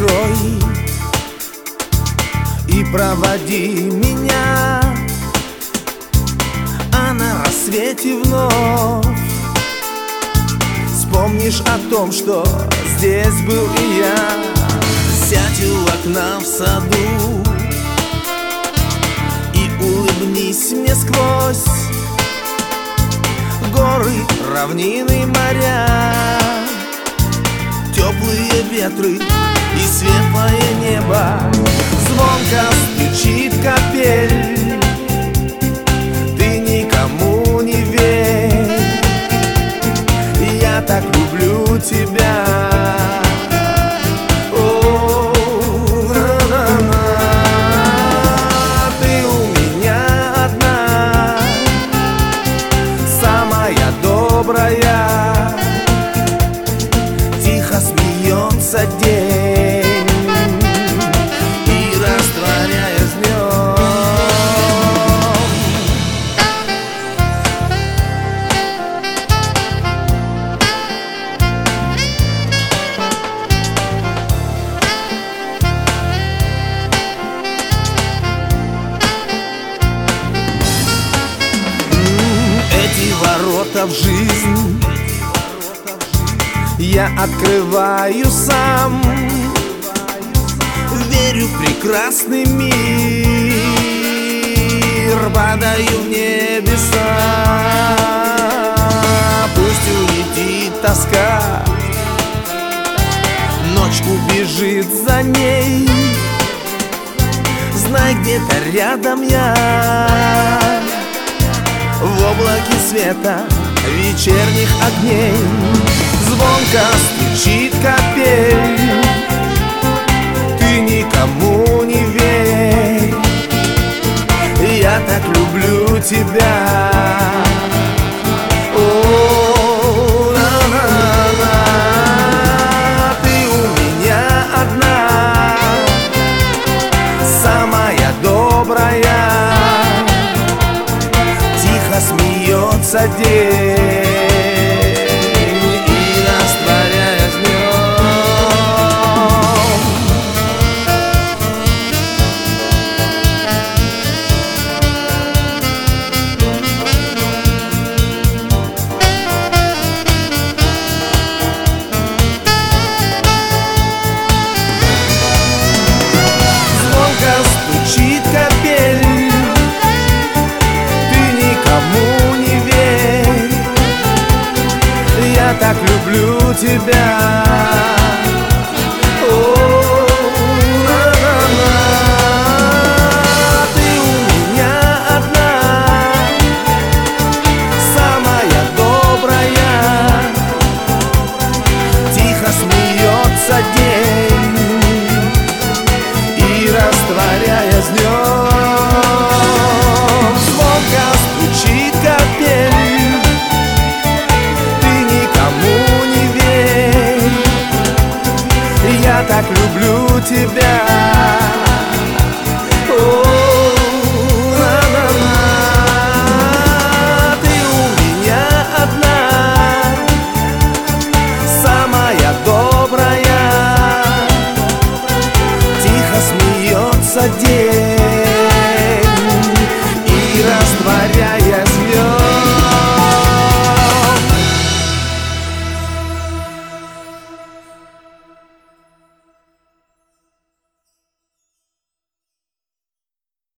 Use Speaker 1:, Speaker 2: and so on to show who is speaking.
Speaker 1: открой и проводи меня, а на рассвете вновь вспомнишь о том, что здесь был и я. Сядь у окна в саду и улыбнись мне сквозь горы, равнины, моря, теплые ветры и светлое небо. Звонко стучит капель, ты никому не верь, я так люблю тебя. Ты у меня одна, самая добрая, тихо смеется день и растворяясь днем. Эти ворота в жизнь я открываю сам, верю в прекрасный мир, падаю в небеса. Пусть улетит тоска, ночь убежит за ней, знай, где-то рядом я, в облаке света вечерних огней. Звонко стучит капель, ты никому не верь, я так люблю тебя. О, на-на-на. Ты у меня одна, самая добрая, тихо смеется день и растворяясь днем. Звонко стучит капель, ты никому не верь, я так люблю тебя.